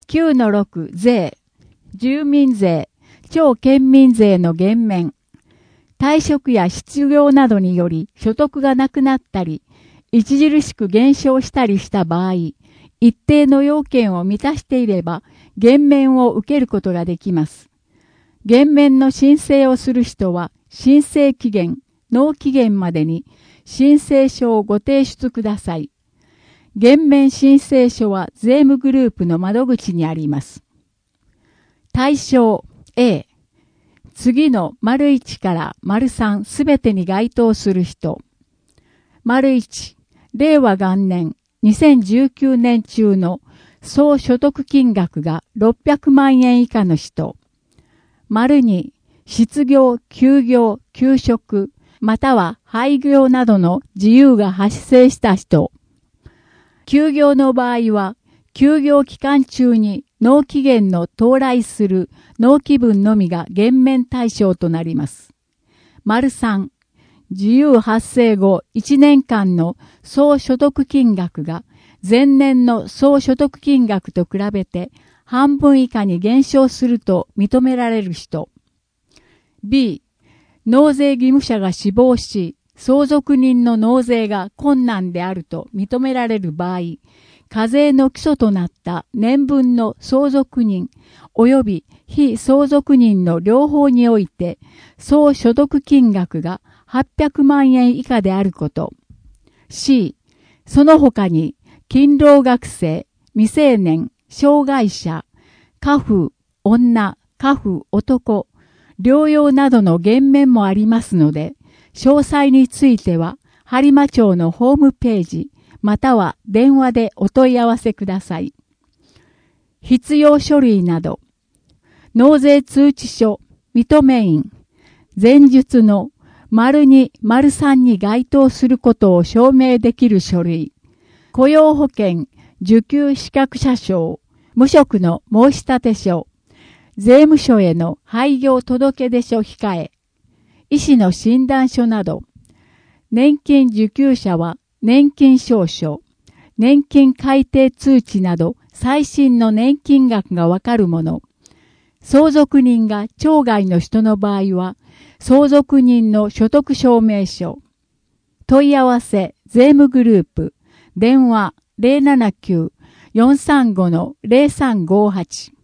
9-6税、住民税、超県民税の減免、退職や失業などにより所得がなくなったり、著しく減少したりした場合、一定の要件を満たしていれば、減免を受けることができます。減免の申請をする人は、申請期限、納期限までに申請書をご提出ください。減免申請書は税務グループの窓口にあります。対象 A、次の丸1から丸3すべてに該当する人。丸1、令和元年2019年中の総所得金額が600万円以下の人。丸2、失業、休業、休職、または廃業などの自由が発生した人。休業の場合は、休業期間中に納期限の到来する納期分のみが減免対象となります。丸3、自由発生後1年間の総所得金額が前年の総所得金額と比べて半分以下に減少すると認められる人。B、納税義務者が死亡し、相続人の納税が困難であると認められる場合、課税の基礎となった年分の相続人及び非相続人の両方において、総所得金額が800万円以下であること。C、その他に、勤労学生、未成年、障害者、家父、女、家父、男、療養などの減免もありますので、詳細については、播磨町のホームページ、または電話でお問い合わせください。必要書類など、納税通知書、認め印、前述の丸2、丸3に該当することを証明できる書類、雇用保険、受給資格者証、無職の申立書、税務署への廃業届出書控え、医師の診断書など、年金受給者は年金証書、年金改定通知など最新の年金額がわかるもの、相続人が町外の人の場合は、相続人の所得証明書。問い合わせ、税務グループ、電話 079-435-0358